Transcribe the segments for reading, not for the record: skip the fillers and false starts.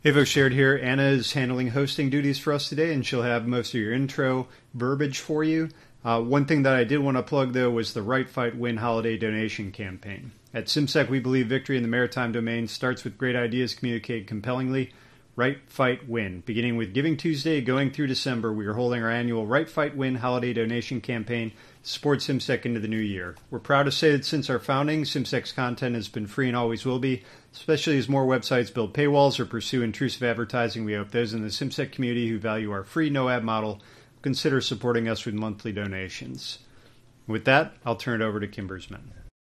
Hey folks, Shared here. Anna is handling hosting duties for us today, and she'll have most of your intro verbiage for you. One thing that I did want to plug, though, was the Right Fight Win holiday donation campaign. At SimSec, we believe victory in the maritime domain starts with great ideas communicated compellingly. Right Fight Win. Beginning with Giving Tuesday, going through December, we are holding our annual Right Fight Win holiday donation campaign to support SimSec into the new year. We're proud to say that since our founding, SimSec's content has been free and always will be, especially as more websites build paywalls or pursue intrusive advertising. We hope those in the SimSec community who value our free no-ad model will consider supporting us with monthly donations. With that, I'll turn it over to Kim Bursman.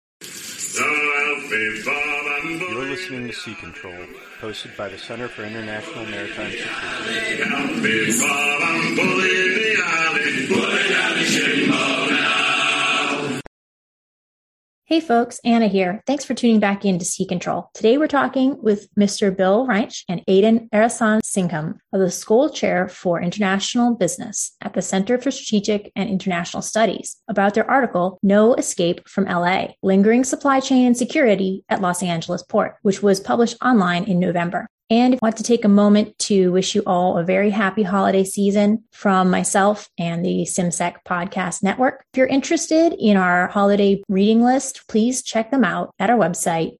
You're listening to Sea Control, hosted by the Center for International Maritime Security. Hey folks, Anna here. Thanks for tuning back in to Sea Control. Today we're talking with Mr. Bill Reinsch and Aidan Arasan-Singham of the Skoll Chair for International Business at the Center for Strategic and International Studies about their article, No Escape from LA, Lingering Supply Chain Insecurity at Los Angeles Port, which was published online in November. And I want to take a moment to wish you all a very happy holiday season from myself and the SimSec Podcast Network. If you're interested in our holiday reading list, please check them out at our website,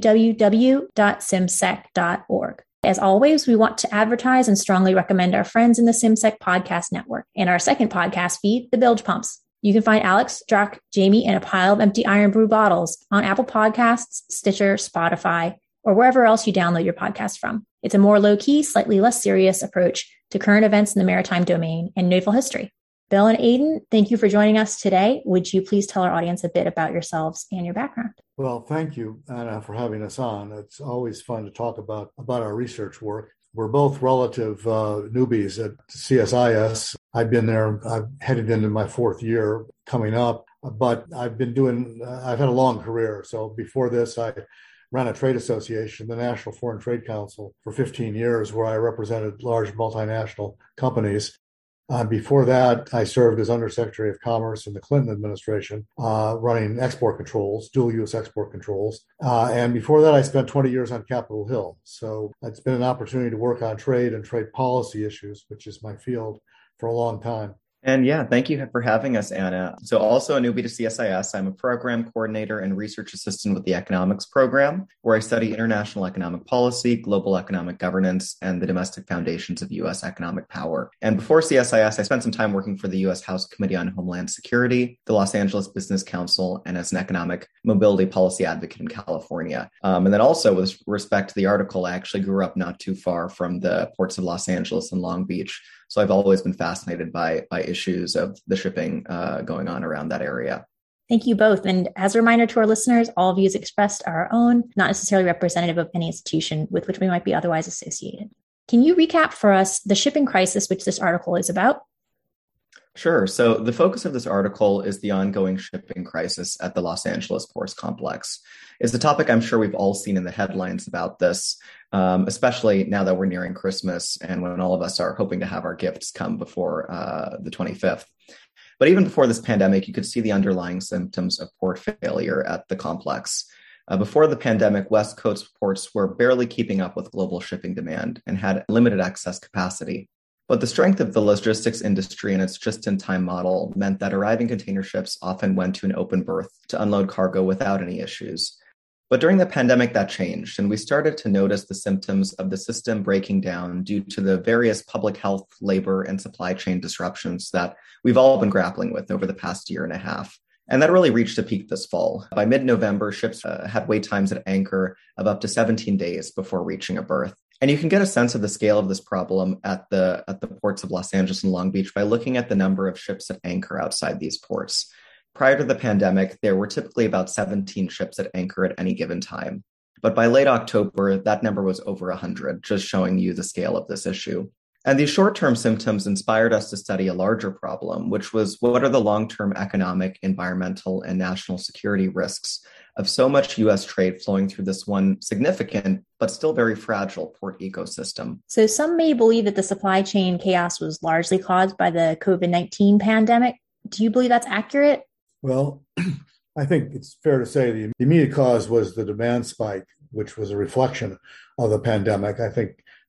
www.simsec.org. As always, we want to advertise and strongly recommend our friends in the SimSec Podcast Network and our second podcast feed, The Bilge Pumps. You can find Alex, Drac, Jamie, and a pile of empty Iron Brew bottles on Apple Podcasts, Stitcher, Spotify, or wherever else you download your podcast from. It's a more low-key, slightly less serious approach to current events in the maritime domain and naval history. Bill and Aidan, thank you for joining us today. Would you please tell our audience a bit about yourselves and your background? Well, thank you, Anna, for having us on. It's always fun to talk about our research work. We're both relative newbies at CSIS. I've been there, I've headed into my fourth year coming up, but I've had a long career. So before this, I ran a trade association, the National Foreign Trade Council, for 15 years, where I represented large multinational companies. Before that, I served as Undersecretary of Commerce in the Clinton administration, running export controls, dual-use export controls. And before that, I spent 20 years on Capitol Hill. So it's been an opportunity to work on trade and trade policy issues, which is my field, for a long time. And yeah, thank you for having us, Anna. So also a newbie to CSIS, I'm a program coordinator and research assistant with the economics program, where I study international economic policy, global economic governance, and the domestic foundations of U.S. economic power. And before CSIS, I spent some time working for the U.S. House Committee on Homeland Security, the Los Angeles Business Council, and as an economic mobility policy advocate in California. And then also with respect to the article, I actually grew up not too far from the ports of Los Angeles and Long Beach. So I've always been fascinated by issues of the shipping going on around that area. Thank you both. And as a reminder to our listeners, all views expressed are our own, not necessarily representative of any institution with which we might be otherwise associated. Can you recap for us the shipping crisis which this article is about? Sure. So the focus of this article is the ongoing shipping crisis at the Los Angeles Ports Complex. It's a topic I'm sure we've all seen in the headlines about this, especially now that we're nearing Christmas and when all of us are hoping to have our gifts come before the 25th. But even before this pandemic, you could see the underlying symptoms of port failure at the complex. Before the pandemic, West Coast ports were barely keeping up with global shipping demand and had limited excess capacity. But the strength of the logistics industry and its just-in-time model meant that arriving container ships often went to an open berth to unload cargo without any issues. But during the pandemic, that changed, and we started to notice the symptoms of the system breaking down due to the various public health, labor, and supply chain disruptions that we've all been grappling with over the past year and a half. And that really reached a peak this fall. By mid-November, ships had wait times at anchor of up to 17 days before reaching a berth. And you can get a sense of the scale of this problem at the ports of Los Angeles and Long Beach by looking at the number of ships at anchor outside these ports. Prior to the pandemic, there were typically about 17 ships at anchor at any given time. But by late October, that number was over 100, just showing you the scale of this issue. And these short-term symptoms inspired us to study a larger problem, which was what are the long-term economic, environmental, and national security risks of so much U.S. trade flowing through this one significant but still very fragile port ecosystem. So some may believe that the supply chain chaos was largely caused by the COVID-19 pandemic. Do you believe that's accurate? Well, I think it's fair to say the immediate cause was the demand spike, which was a reflection of the pandemic. I think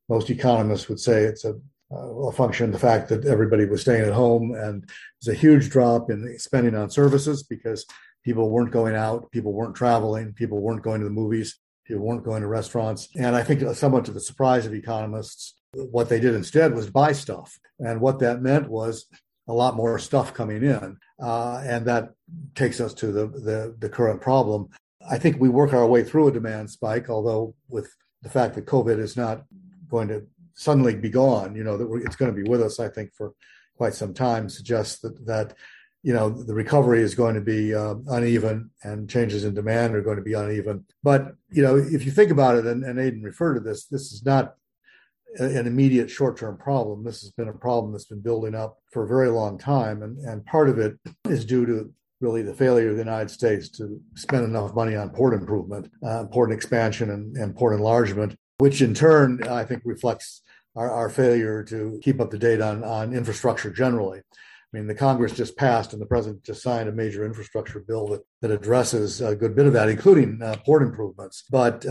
most economists would say it's a function of the fact that everybody was staying at home, and there's a huge drop in spending on services because people weren't going out, people weren't traveling, people weren't going to the movies, people weren't going to restaurants. And I think somewhat to the surprise of economists, what they did instead was buy stuff. And what that meant was a lot more stuff coming in. And that takes us to the current problem. I think we work our way through a demand spike, although with the fact that COVID is not going to suddenly be gone, that it's going to be with us, I think, for quite some time, suggests that the recovery is going to be uneven, and changes in demand are going to be uneven. But, if you think about it, and Aidan referred to this is not an immediate short-term problem. This has been a problem that's been building up for a very long time. And part of it is due to really the failure of the United States to spend enough money on port improvement, port expansion and port enlargement, which in turn, I think, reflects our failure to keep up to date on infrastructure generally. I mean, the Congress just passed and the president just signed a major infrastructure bill that addresses a good bit of that, including port improvements. But,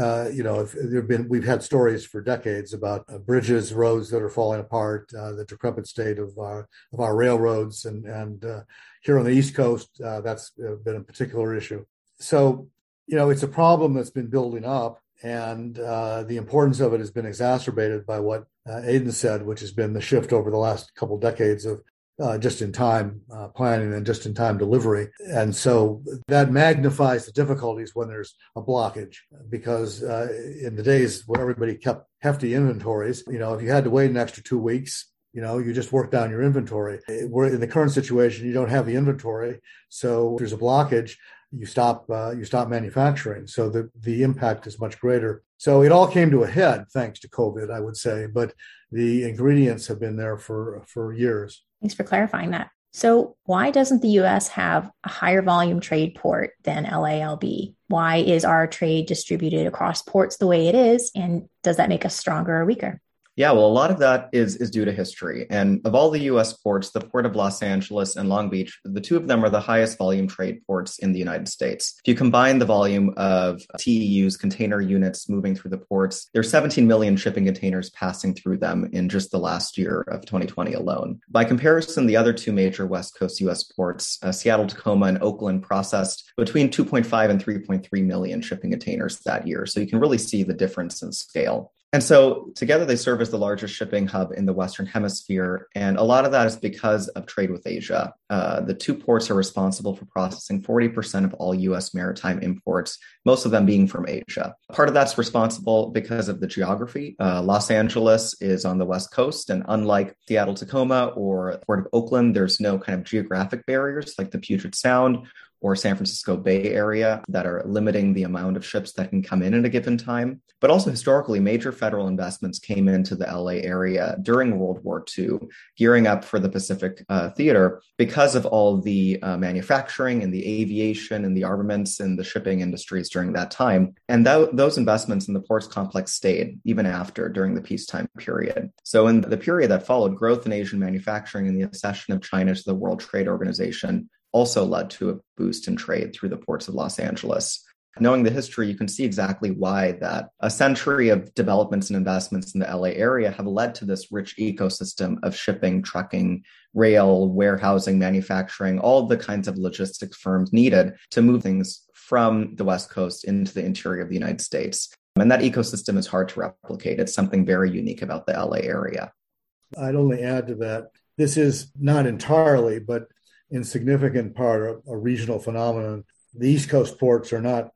we've had stories for decades about bridges, roads that are falling apart, the decrepit state of our railroads. And here on the East Coast, that's been a particular issue. So, it's a problem that's been building up. And the importance of it has been exacerbated by what Aidan said, which has been the shift over the last couple decades of just-in-time planning and just-in-time delivery. And so that magnifies the difficulties when there's a blockage, because in the days when everybody kept hefty inventories, if you had to wait an extra 2 weeks, you just work down your inventory. We're in the current situation, you don't have the inventory. So if there's a blockage, you stop manufacturing. So the impact is much greater. So it all came to a head thanks to COVID, I would say, but the ingredients have been there for years. Thanks for clarifying that. So why doesn't the U.S. have a higher volume trade port than LALB? Why is our trade distributed across ports the way it is? And does that make us stronger or weaker? Yeah, well, a lot of that is due to history. And of all the U.S. ports, the Port of Los Angeles and Long Beach, the two of them are the highest volume trade ports in the United States. If you combine the volume of TEUs, container units moving through the ports, there's 17 million shipping containers passing through them in just the last year of 2020 alone. By comparison, the other two major West Coast U.S. ports, Seattle, Tacoma, and Oakland, processed between 2.5 and 3.3 million shipping containers that year. So you can really see the difference in scale. And so together they serve as the largest shipping hub in the Western Hemisphere. And a lot of that is because of trade with Asia. The two ports are responsible for processing 40% of all U.S. maritime imports, most of them being from Asia. Part of that's responsible because of the geography. Los Angeles is on the West Coast, and unlike Seattle, Tacoma, or Port of Oakland, there's no kind of geographic barriers like the Puget Sound or San Francisco Bay Area that are limiting the amount of ships that can come in at a given time. But also historically, major federal investments came into the LA area during World War II, gearing up for the Pacific Theater because of all the manufacturing and the aviation and the armaments and the shipping industries during that time. And those investments in the ports complex stayed even after, during the peacetime period. So in the period that followed, growth in Asian manufacturing and the accession of China to the World Trade Organization also led to a boost in trade through the ports of Los Angeles. Knowing the history, you can see exactly why that a century of developments and investments in the LA area have led to this rich ecosystem of shipping, trucking, rail, warehousing, manufacturing, all the kinds of logistics firms needed to move things from the West Coast into the interior of the United States. And that ecosystem is hard to replicate. It's something very unique about the LA area. I'd only add to that, this is not entirely, but in significant part, a regional phenomenon. The East Coast ports are not,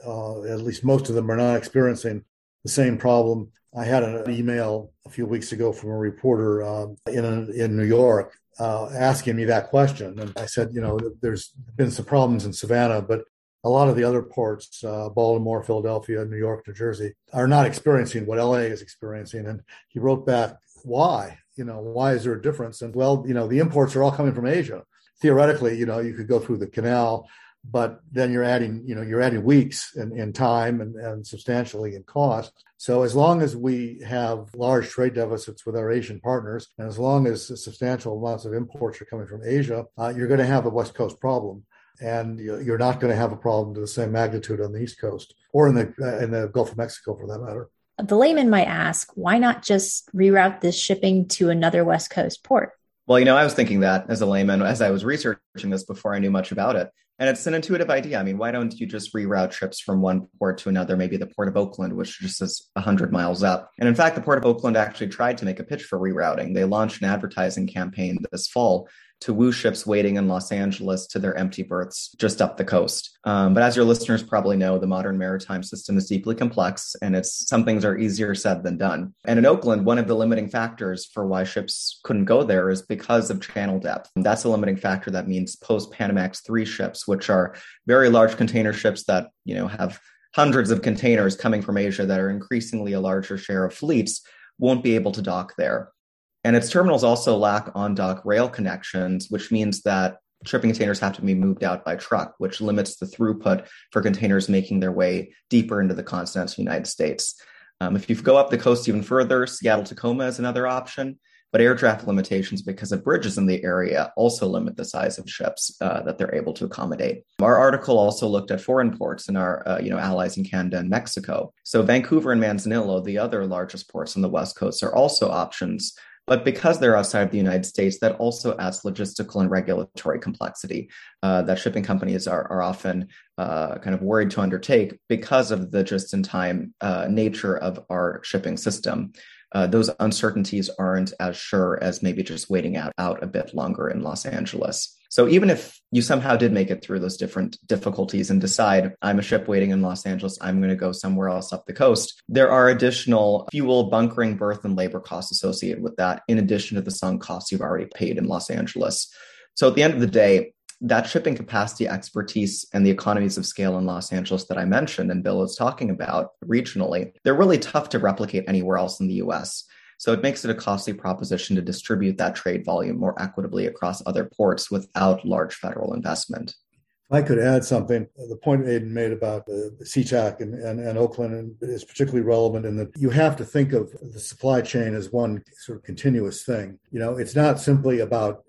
at least most of them are not experiencing the same problem. I had an email a few weeks ago from a reporter in New York asking me that question. And I said, there's been some problems in Savannah, but a lot of the other ports, Baltimore, Philadelphia, New York, New Jersey, are not experiencing what LA is experiencing. And he wrote back, why? Why is there a difference? And well, the imports are all coming from Asia. Theoretically, you could go through the canal, but then you're adding weeks in time and substantially in cost. So as long as we have large trade deficits with our Asian partners, and as long as substantial amounts of imports are coming from Asia, you're going to have a West Coast problem. And you're not going to have a problem to the same magnitude on the East Coast or in the Gulf of Mexico, for that matter. The layman might ask, why not just reroute this shipping to another West Coast port? Well, I was thinking that as a layman, as I was researching this before I knew much about it. And it's an intuitive idea. I mean, why don't you just reroute ships from one port to another, maybe the Port of Oakland, which just is 100 miles up. And in fact, the Port of Oakland actually tried to make a pitch for rerouting. They launched an advertising campaign this fall to woo ships waiting in Los Angeles to their empty berths just up the coast. But as your listeners probably know, the modern maritime system is deeply complex, and some things are easier said than done. And in Oakland, one of the limiting factors for why ships couldn't go there is because of channel depth. And that's a limiting factor. That means post-Panamax 3 ships, which are very large container ships that, have hundreds of containers coming from Asia that are increasingly a larger share of fleets, won't be able to dock there. And its terminals also lack on-dock rail connections, which means that shipping containers have to be moved out by truck, which limits the throughput for containers making their way deeper into the continental United States. If you go up the coast even further, Seattle-Tacoma is another option, but air traffic limitations because of bridges in the area also limit the size of ships that they're able to accommodate. Our article also looked at foreign ports and our allies in Canada and Mexico. So Vancouver and Manzanillo, the other largest ports on the West Coast, are also options. But because they're outside of the United States, that also adds logistical and regulatory complexity that shipping companies are often kind of worried to undertake because of the just-in-time nature of our shipping system. Those uncertainties aren't as sure as maybe just waiting out a bit longer in Los Angeles. So even if you somehow did make it through those different difficulties and decide, I'm a ship waiting in Los Angeles, I'm going to go somewhere else up the coast, there are additional fuel, bunkering, berth, and labor costs associated with that, in addition to the sunk costs you've already paid in Los Angeles. So at the end of the day, that shipping capacity, expertise, and the economies of scale in Los Angeles that I mentioned and Bill is talking about regionally, they're really tough to replicate anywhere else in the US. So it makes it a costly proposition to distribute that trade volume more equitably across other ports without large federal investment. I could add something. The point Aidan made about the SeaTac and Oakland is particularly relevant in that you have to think of the supply chain as one sort of continuous thing. It's not simply about,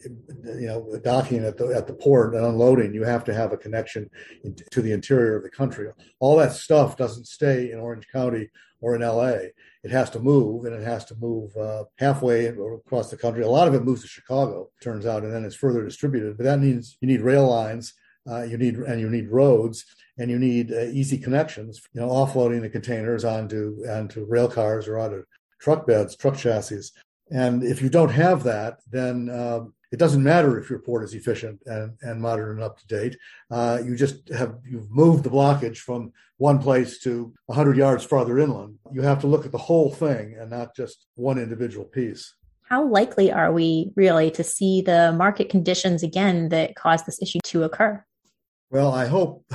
docking at the port and unloading. You have to have a connection to the interior of the country. All that stuff doesn't stay in Orange County or in LA. It has to move, and it has to move halfway across the country. A lot of it moves to Chicago, turns out, and then it's further distributed. But that means you need rail lines. You need roads, and you need easy connections. Offloading the containers onto rail cars or onto truck beds, truck chassis. And if you don't have that, then it doesn't matter if your port is efficient and modern and up to date. You've moved the blockage from one place to 100 yards farther inland. You have to look at the whole thing and not just one individual piece. How likely are we really to see the market conditions again that caused this issue to occur? Well, I hope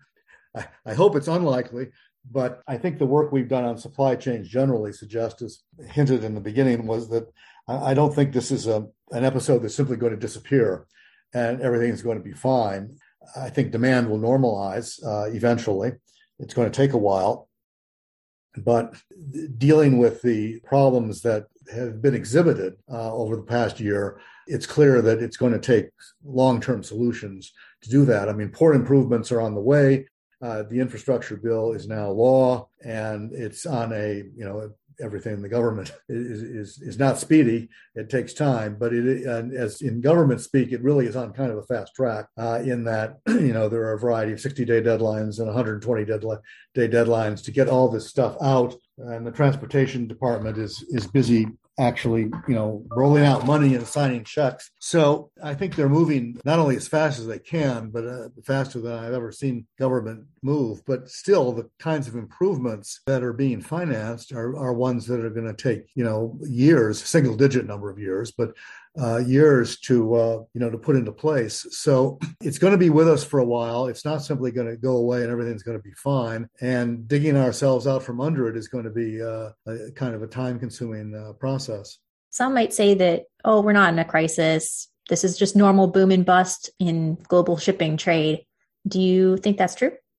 it's unlikely, but I think the work we've done on supply chains generally suggests, as hinted in the beginning, was that I don't think this is an episode that's simply going to disappear and everything's going to be fine. I think demand will normalize eventually. It's going to take a while, but dealing with the problems that have been exhibited over the past year, it's clear that it's going to take long-term solutions to do that. I mean, port improvements are on the way. The infrastructure bill is now law, and it's on everything in the government is not speedy. It takes time, but as in government speak, it really is on kind of a fast track in that, there are a variety of 60-day deadlines and 120-day deadlines to get all this stuff out. And the transportation department is busy actually, rolling out money and signing checks. So I think they're moving not only as fast as they can, but faster than I've ever seen government move. But still, the kinds of improvements that are being financed are ones that are going to take, years, single-digit number of years, but years to put into place. So it's going to be with us for a while. It's not simply going to go away and everything's going to be fine. And digging ourselves out from under it is going to be a kind of a time-consuming process. Some might say that, we're not in a crisis. This is just normal boom and bust in global shipping trade. Do you think that's true?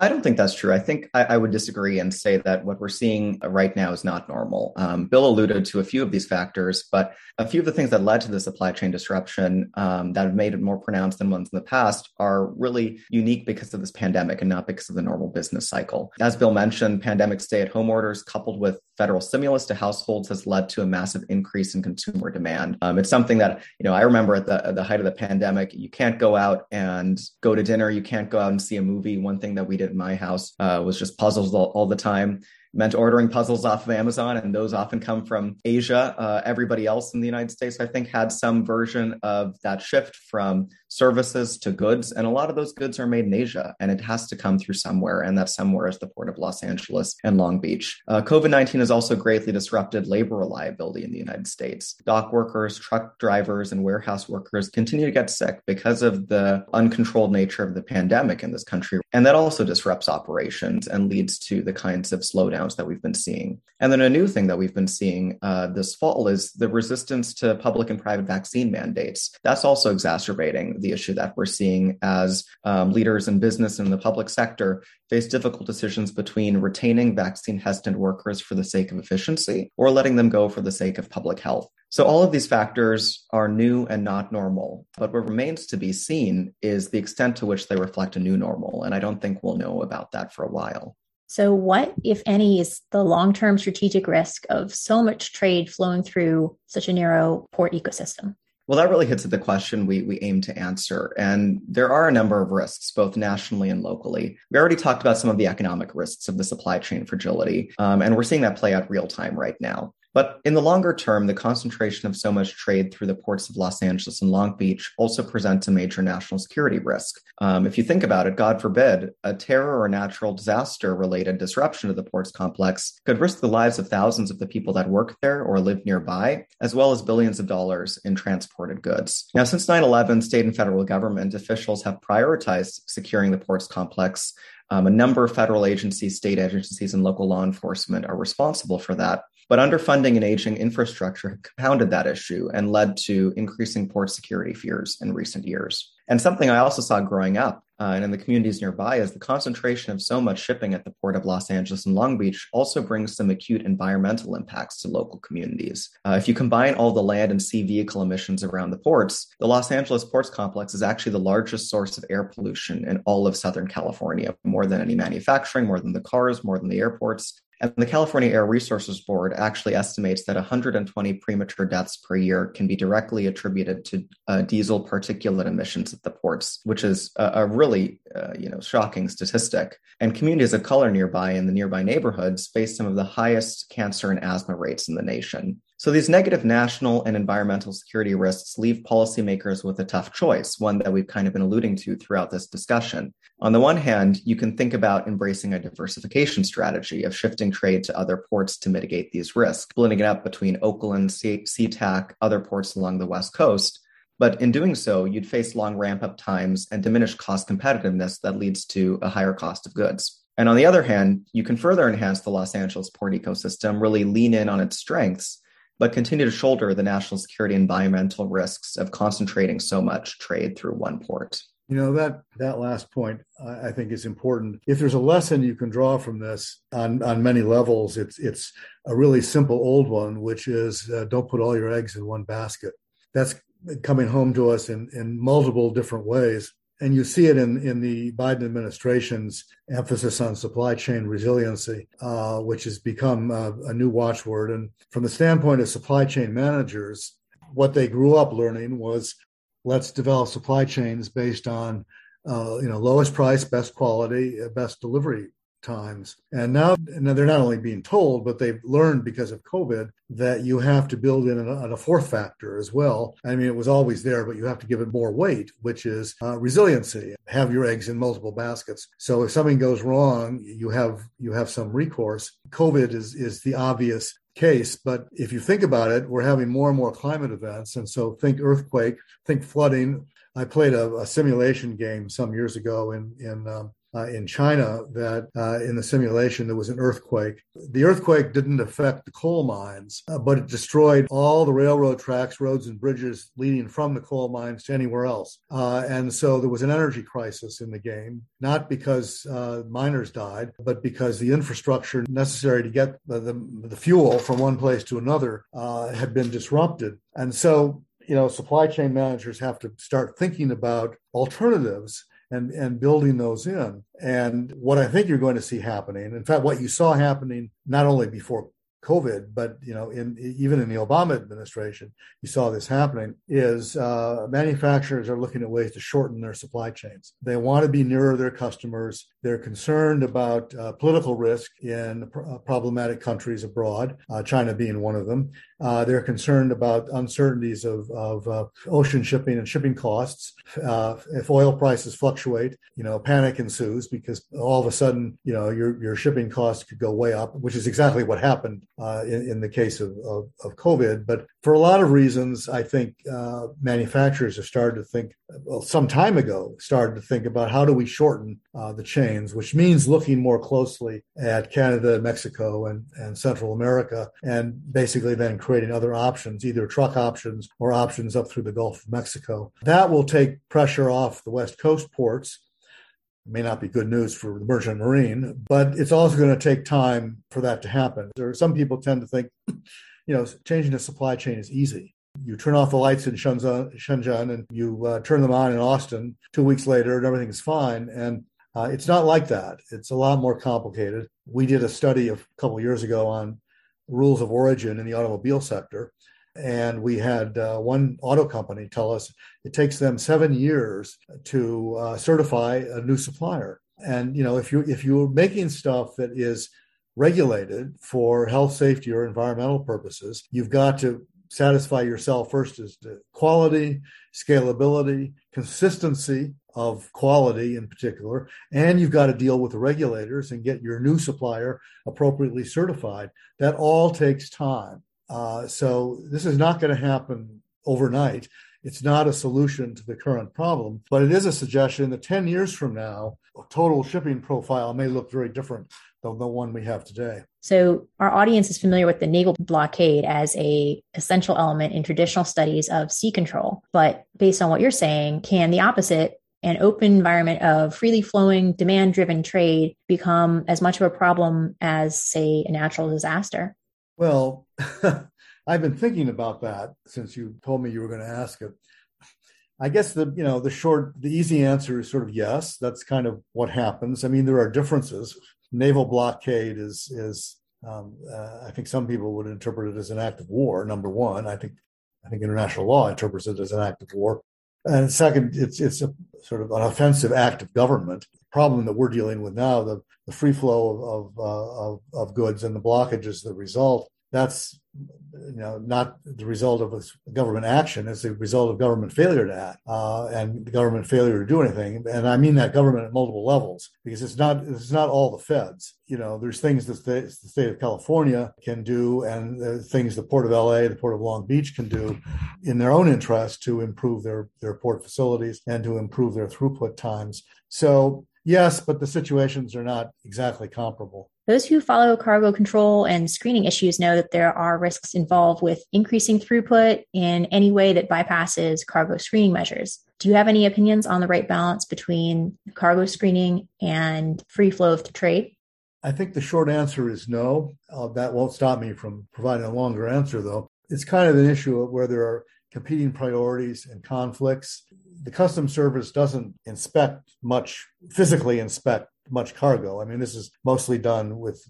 I don't think that's true. I think I would disagree and say that what we're seeing right now is not normal. Bill alluded to a few of these factors, but a few of the things that led to the supply chain disruption that have made it more pronounced than ones in the past are really unique because of this pandemic and not because of the normal business cycle. As Bill mentioned, pandemic stay-at-home orders coupled with federal stimulus to households has led to a massive increase in consumer demand. It's something that, I remember at the height of the pandemic, you can't go out and go to dinner. You can't go out and see a movie. One thing that we did in my house was just puzzles all the time. Meant ordering puzzles off of Amazon, and those often come from Asia. Everybody else in the United States, I think, had some version of that shift from services to goods. And a lot of those goods are made in Asia, and it has to come through somewhere. And that somewhere is the Port of Los Angeles and Long Beach. COVID-19 has also greatly disrupted labor reliability in the United States. Dock workers, truck drivers, and warehouse workers continue to get sick because of the uncontrolled nature of the pandemic in this country. And that also disrupts operations and leads to the kinds of slowdowns that we've been seeing. And then a new thing that we've been seeing this fall is the resistance to public and private vaccine mandates. That's also exacerbating the issue that we're seeing as leaders in business and the public sector face difficult decisions between retaining vaccine hesitant workers for the sake of efficiency or letting them go for the sake of public health. So all of these factors are new and not normal, but what remains to be seen is the extent to which they reflect a new normal. And I don't think we'll know about that for a while. So what, if any, is the long-term strategic risk of so much trade flowing through such a narrow port ecosystem? Well, that really hits at the question we aim to answer. And there are a number of risks, both nationally and locally. We already talked about some of the economic risks of the supply chain fragility, and we're seeing that play out real time right now. But in the longer term, the concentration of so much trade through the ports of Los Angeles and Long Beach also presents a major national security risk. If you think about it, God forbid, a terror or natural disaster-related disruption of the ports complex could risk the lives of thousands of the people that work there or live nearby, as well as billions of dollars in transported goods. Now, since 9/11, state and federal government officials have prioritized securing the ports complex. A number of federal agencies, state agencies, and local law enforcement are responsible for that. But underfunding and aging infrastructure have compounded that issue and led to increasing port security fears in recent years. And something I also saw growing up and in the communities nearby is the concentration of so much shipping at the Port of Los Angeles and Long Beach also brings some acute environmental impacts to local communities. If you combine all the land and sea vehicle emissions around the ports, the Los Angeles Ports Complex is actually the largest source of air pollution in all of Southern California, more than any manufacturing, more than the cars, more than the airports. And the California Air Resources Board actually estimates that 120 premature deaths per year can be directly attributed to diesel particulate emissions at the ports, which is a really shocking statistic. And communities of color nearby in the nearby neighborhoods face some of the highest cancer and asthma rates in the nation. So these negative national and environmental security risks leave policymakers with a tough choice, one that we've kind of been alluding to throughout this discussion. On the one hand, you can think about embracing a diversification strategy of shifting trade to other ports to mitigate these risks, splitting it up between Oakland, SeaTac, other ports along the West Coast. But in doing so, you'd face long ramp-up times and diminished cost competitiveness that leads to a higher cost of goods. And on the other hand, you can further enhance the Los Angeles port ecosystem, really lean in on its strengths, but continue to shoulder the national security and environmental risks of concentrating so much trade through one port. That last point, I think, is important. If there's a lesson you can draw from this on many levels, it's a really simple old one, which is don't put all your eggs in one basket. That's coming home to us in multiple different ways. And you see it in the Biden administration's emphasis on supply chain resiliency, which has become a new watchword. And from the standpoint of supply chain managers, what they grew up learning was let's develop supply chains based on lowest price, best quality, best delivery times. And now they're not only being told, but they've learned because of COVID that you have to build in a fourth factor as well. I mean, it was always there, but you have to give it more weight, which is resiliency. Have your eggs in multiple baskets. So if something goes wrong, you have some recourse. COVID is the obvious case, but if you think about it, we're having more and more climate events. And so think earthquake, think flooding. I played a simulation game some years ago in in China that in the simulation there was an earthquake. The earthquake didn't affect the coal mines, but it destroyed all the railroad tracks, roads, and bridges leading from the coal mines to anywhere else. And so there was an energy crisis in the game, not because miners died, but because the infrastructure necessary to get the fuel from one place to another had been disrupted. And so, supply chain managers have to start thinking about alternatives and building those in. And what I think you're going to see happening, in fact, what you saw happening not only before COVID, but even in the Obama administration, you saw this happening, is manufacturers are looking at ways to shorten their supply chains. They want to be nearer their customers. They're concerned about political risk in problematic countries abroad, China being one of them. They're concerned about uncertainties of ocean shipping and shipping costs. If oil prices fluctuate, panic ensues because all of a sudden, your shipping costs could go way up, which is exactly what happened in the case of COVID. But for a lot of reasons, I think manufacturers have started to think, some time ago, started to think about how do we shorten the chains, which means looking more closely at Canada, Mexico, and Central America, and basically then creating other options, either truck options or options up through the Gulf of Mexico. That will take pressure off the West Coast ports. It may not be good news for the merchant marine, but it's also going to take time for that to happen. Some people tend to think, changing the supply chain is easy. You turn off the lights in Shenzhen and you turn them on in Austin 2 weeks later and everything's fine. And it's not like that. It's a lot more complicated. We did a study a couple of years ago on rules of origin in the automobile sector. And we had one auto company tell us it takes them 7 years to certify a new supplier. And, if you're making stuff that is regulated for health, safety, or environmental purposes, you've got to satisfy yourself first as to quality, scalability, consistency of quality in particular, and you've got to deal with the regulators and get your new supplier appropriately certified. That all takes time. So this is not going to happen overnight. It's not a solution to the current problem, but it is a suggestion that 10 years from now, a total shipping profile may look very different than the one we have today. So our audience is familiar with the naval blockade as an essential element in traditional studies of sea control. But based on what you're saying, can the opposite, an open environment of freely flowing, demand-driven trade, become as much of a problem as, say, a natural disaster? Well, I've been thinking about that since you told me you were going to ask it. I guess the easy answer is sort of yes. That's kind of what happens. I mean, there are differences. Naval blockade is I think some people would interpret it as an act of war. Number one, I think international law interprets it as an act of war. And second, it's a sort of an offensive act of government. The problem that we're dealing with now, the free flow of goods and the blockages that result, that's not the result of a government action. It's the result of government failure to act and the government failure to do anything. And I mean that government at multiple levels, because it's not all the feds. There's things that the state of California can do, and things the Port of LA, the Port of Long Beach can do in their own interest to improve their port facilities and to improve their throughput times. So yes, but the situations are not exactly comparable. Those who follow cargo control and screening issues know that there are risks involved with increasing throughput in any way that bypasses cargo screening measures. Do you have any opinions on the right balance between cargo screening and free flow of trade? I think the short answer is no. That won't stop me from providing a longer answer, though. It's kind of an issue of where there are competing priorities and conflicts. The Customs Service doesn't physically inspect much cargo. I mean, this is mostly done with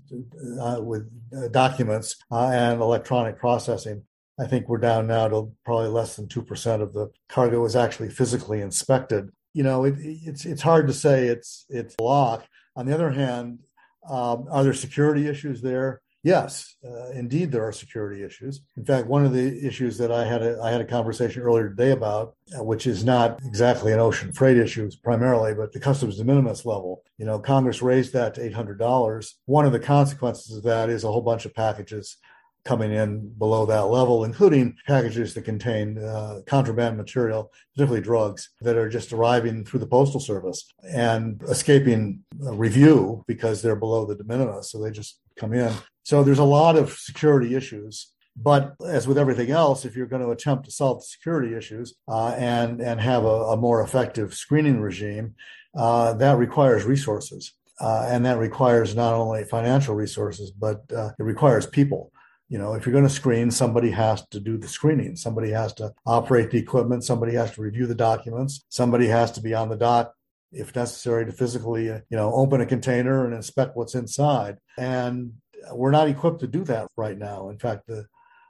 documents and electronic processing. I think we're down now to probably less than 2% of the cargo is actually physically inspected. It's hard to say it's blocked. On the other hand, are there security issues there? Yes, indeed, there are security issues. In fact, one of the issues that I had a conversation earlier today about, which is not exactly an ocean freight issue primarily, but the customs de minimis level. Congress raised that to $800. One of the consequences of that is a whole bunch of packages coming in below that level, including packages that contain contraband material, particularly drugs, that are just arriving through the Postal Service and escaping review because they're below the de minimis. So they just come in. So there's a lot of security issues. But as with everything else, if you're going to attempt to solve the security issues and have a more effective screening regime, that requires resources. And that requires not only financial resources, but it requires people. If you're going to screen, somebody has to do the screening. Somebody has to operate the equipment. Somebody has to review the documents. Somebody has to be on the dock, if necessary, to physically, open a container and inspect what's inside. And we're not equipped to do that right now. In fact, the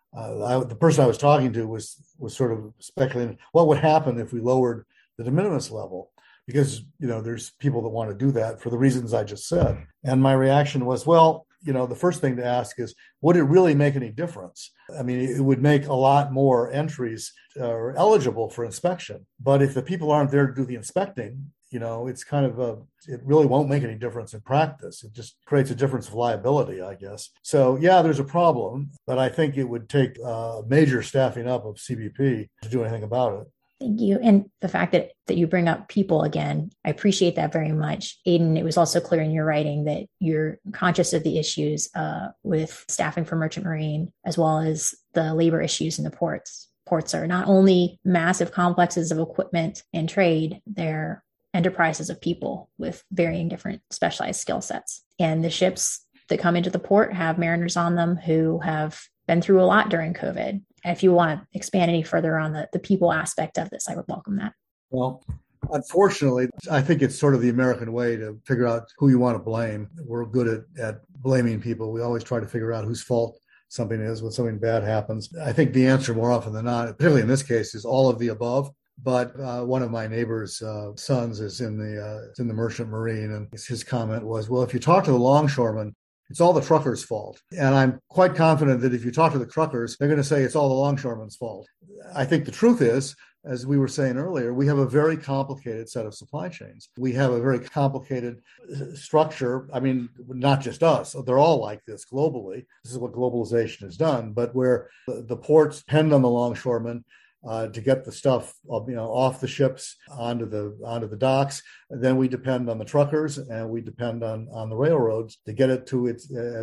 person I was talking to was sort of speculating what would happen if we lowered the de minimis level. Because, there's people that want to do that for the reasons I just said. And my reaction was, well, the first thing to ask is, would it really make any difference? I mean, it would make a lot more entries eligible for inspection. But if the people aren't there to do the inspecting, it's kind of it really won't make any difference in practice. It just creates a difference of liability, I guess. So, yeah, there's a problem, but I think it would take major staffing up of CBP to do anything about it. Thank you. And the fact that you bring up people again, I appreciate that very much. Aidan, it was also clear in your writing that you're conscious of the issues with staffing for Merchant Marine, as well as the labor issues in the ports. Ports are not only massive complexes of equipment and trade, they're enterprises of people with varying different specialized skill sets. And the ships that come into the port have mariners on them who have been through a lot during COVID. If you want to expand any further on the people aspect of this, I would welcome that. Well, unfortunately, I think it's sort of the American way to figure out who you want to blame. We're good at blaming people. We always try to figure out whose fault something is when something bad happens. I think the answer more often than not, particularly in this case, is all of the above. But one of my neighbor's sons is in the Merchant Marine, and his comment was, well, if you talk to the longshoremen, it's all the truckers' fault. And I'm quite confident that if you talk to the truckers, they're going to say it's all the longshoremen's fault. I think the truth is, as we were saying earlier, we have a very complicated set of supply chains. We have a very complicated structure. I mean, not just us. They're all like this globally. This is what globalization has done. But where the ports depend on the longshoremen to get the stuff, off the ships onto the docks. And then we depend on the truckers, and we depend on the railroads to get it to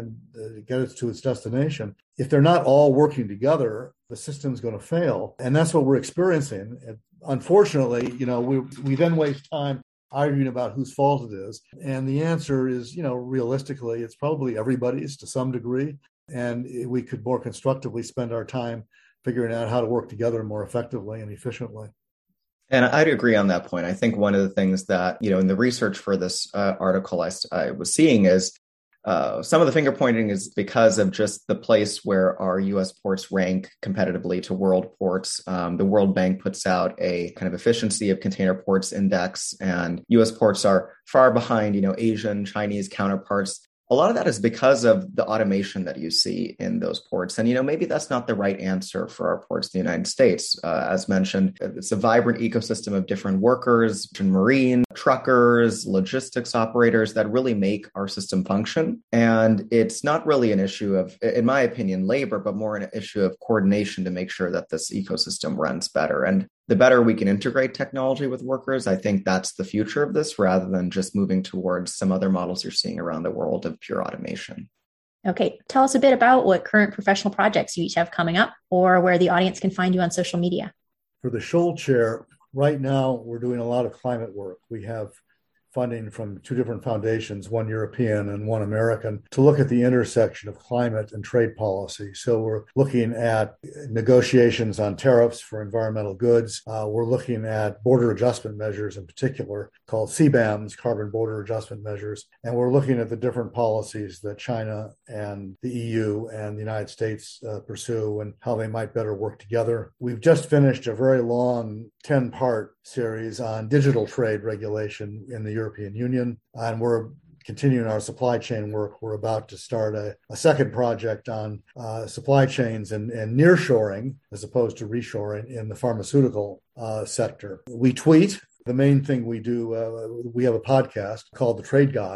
its destination. If they're not all working together, the system's going to fail, and that's what we're experiencing. And unfortunately, we then waste time arguing about whose fault it is, and the answer is, realistically, it's probably everybody's to some degree, and we could more constructively spend our time figuring out how to work together more effectively and efficiently. And I'd agree on that point. I think one of the things that, in the research for this article I was seeing is some of the finger pointing is because of just the place where our U.S. ports rank competitively to world ports. The World Bank puts out a kind of efficiency of container ports index, and U.S. ports are far behind, Asian, Chinese counterparts. A lot of that is because of the automation that you see in those ports. And, maybe that's not the right answer for our ports in the United States. As mentioned, it's a vibrant ecosystem of different workers, marine, truckers, logistics operators that really make our system function. And it's not really an issue of, in my opinion, labor, but more an issue of coordination to make sure that this ecosystem runs better. And the better we can integrate technology with workers, I think that's the future of this, rather than just moving towards some other models you're seeing around the world of pure automation. Okay. Tell us a bit about what current professional projects you each have coming up, or where the audience can find you on social media. For the Scholl Chair, right now we're doing a lot of climate work. We have funding from two different foundations, one European and one American, to look at the intersection of climate and trade policy. So we're looking at negotiations on tariffs for environmental goods. We're looking at border adjustment measures in particular, called CBAMs, carbon border adjustment measures. And we're looking at the different policies that China and the EU and the United States pursue and how they might better work together. We've just finished a very long 10-part series on digital trade regulation in the European Union, and we're continuing our supply chain work. We're about to start a second project on supply chains and nearshoring as opposed to reshoring in the pharmaceutical sector. We tweet. The main thing we do, we have a podcast called The Trade Guys,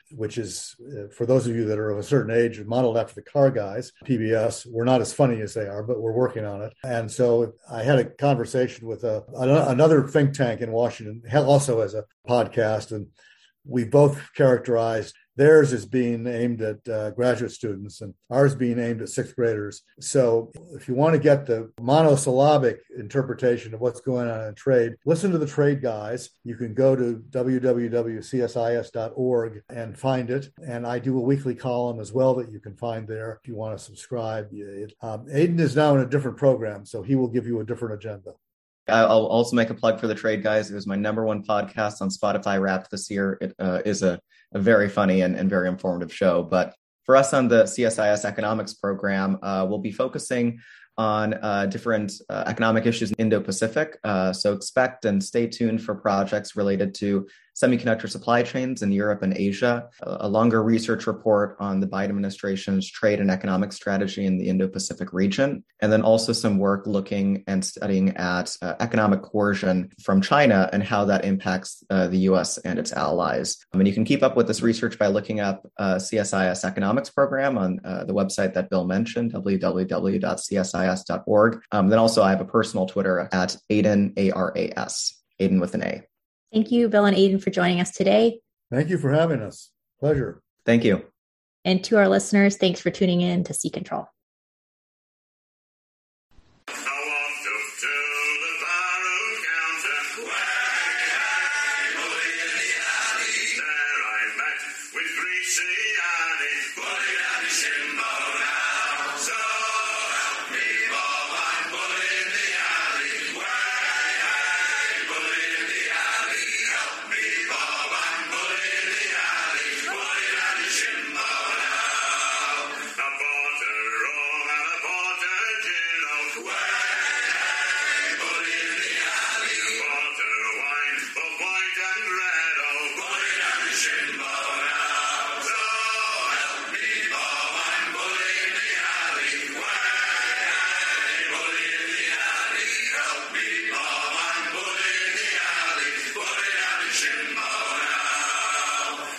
which is, for those of you that are of a certain age, modeled after the Car Guys, PBS. We're not as funny as they are, but we're working on it. And so I had a conversation with another think tank in Washington, also has a podcast, and we both characterized theirs as being aimed at graduate students and ours being aimed at sixth graders. So if you want to get the monosyllabic interpretation of what's going on in trade, listen to the Trade Guys. You can go to www.csis.org and find it. And I do a weekly column as well that you can find there if you want to subscribe. Aidan is now in a different program, so he will give you a different agenda. I'll also make a plug for the Trade Guys. It was my #1 podcast on Spotify Wrapped this year. It is a very funny and very informative show. But for us on the CSIS economics program, we'll be focusing on different economic issues in Indo-Pacific. So expect and stay tuned for projects related to semiconductor supply chains in Europe and Asia, a longer research report on the Biden administration's trade and economic strategy in the Indo-Pacific region, and then also some work looking and studying at economic coercion from China and how that impacts the U.S. and its allies. And you can keep up with this research by looking up CSIS economics program on the website that Bill mentioned, www.csis.org. Then also I have a personal Twitter at Aidan, ARAS, Aidan with an A. Thank you, Bill and Aidan, for joining us today. Thank you for having us. Pleasure. Thank you. And to our listeners, thanks for tuning in to Sea Control.